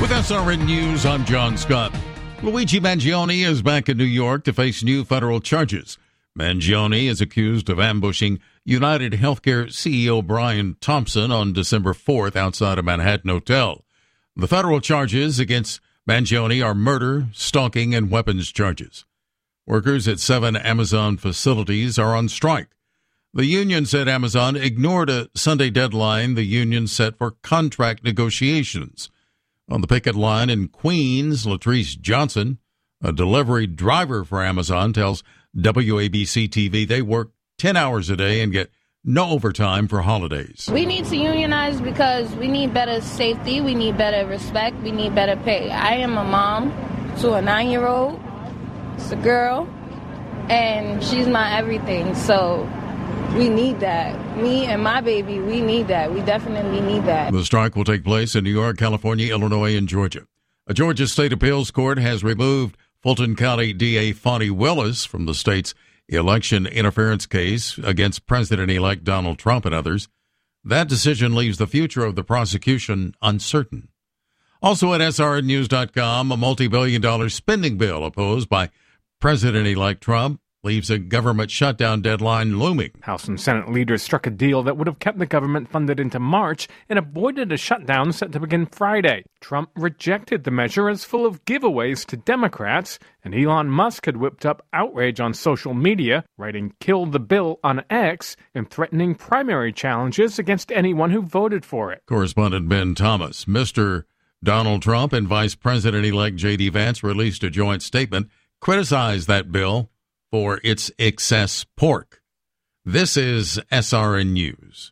With SRN News, I'm John Scott. Luigi Mangione is back in New York to face new federal charges. Mangione is accused of ambushing United Healthcare CEO Brian Thompson on December 4th outside a Manhattan hotel. The federal charges against Mangione are murder, stalking, and weapons charges. Workers at 7 Amazon facilities are on strike. The union said Amazon ignored a Sunday deadline the union set for contract negotiations. On the picket line in Queens, Latrice Johnson, a delivery driver for Amazon, tells WABC-TV they work 10 hours a day and get no overtime for holidays. We need to unionize because we need better safety, we need better respect, we need better pay. I am a mom to a 9-year-old. It's a girl, and she's my everything, so we need that. Me and my baby, we need that. We definitely need that. The strike will take place in New York, California, Illinois, and Georgia. A Georgia State Appeals Court has removed Fulton County DA Fonnie Willis from the state's election interference case against President-elect Donald Trump and others. That decision leaves the future of the prosecution uncertain. Also at SRNnews.com, a multi-billion-dollar spending bill opposed by President-elect Trump leaves a government shutdown deadline looming. House and Senate leaders struck a deal that would have kept the government funded into March and avoided a shutdown set to begin Friday. Trump rejected the measure as full of giveaways to Democrats, and Elon Musk had whipped up outrage on social media, writing "Kill the bill" on X and threatening primary challenges against anyone who voted for it. Correspondent Ben Thomas. Mr. Donald Trump and Vice President-elect J.D. Vance released a joint statement, criticized that bill for its excess pork. This is SRN News.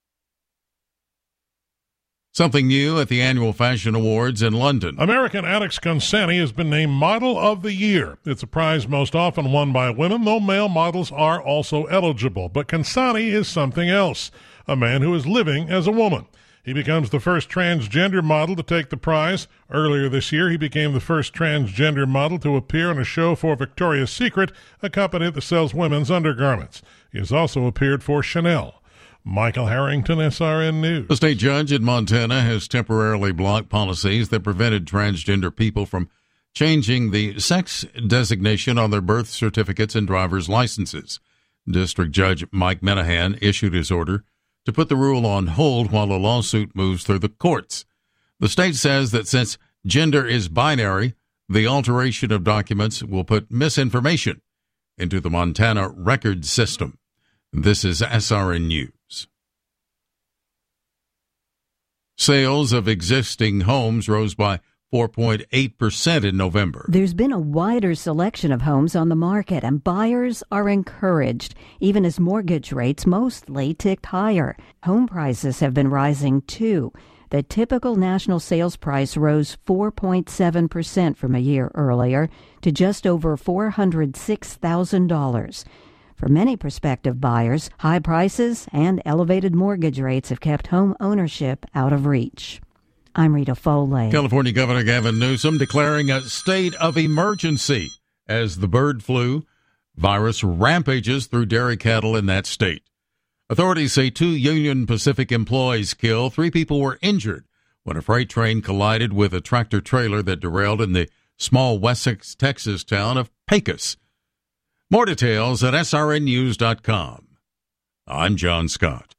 Something new at the annual Fashion Awards in London. American Alex Consani has been named Model of the Year. It's a prize most often won by women, though male models are also eligible. But Consani is something else, a man who is living as a woman. He becomes the first transgender model to take the prize. Earlier this year, he became the first transgender model to appear on a show for Victoria's Secret, a company that sells women's undergarments. He has also appeared for Chanel. Michael Harrington, SRN News. A state judge in Montana has temporarily blocked policies that prevented transgender people from changing the sex designation on their birth certificates and driver's licenses. District Judge Mike Menahan issued his order to put the rule on hold while a lawsuit moves through the courts. The state says that since gender is binary, the alteration of documents will put misinformation into the Montana record system. This is SRN News. Sales of existing homes rose by 4.8% in November. There's been a wider selection of homes on the market, and buyers are encouraged, even as mortgage rates mostly ticked higher. Home prices have been rising, too. The typical national sales price rose 4.7% from a year earlier to just over $406,000. For many prospective buyers, high prices and elevated mortgage rates have kept home ownership out of reach. I'm Rita Foley. California Governor Gavin Newsom declaring a state of emergency as the bird flu virus rampages through dairy cattle in that state. Authorities say 2 Union Pacific employees killed, 3 people were injured when a freight train collided with a tractor trailer that derailed in the small Wessex, Texas town of Pecos. More details at srnnews.com. I'm John Scott.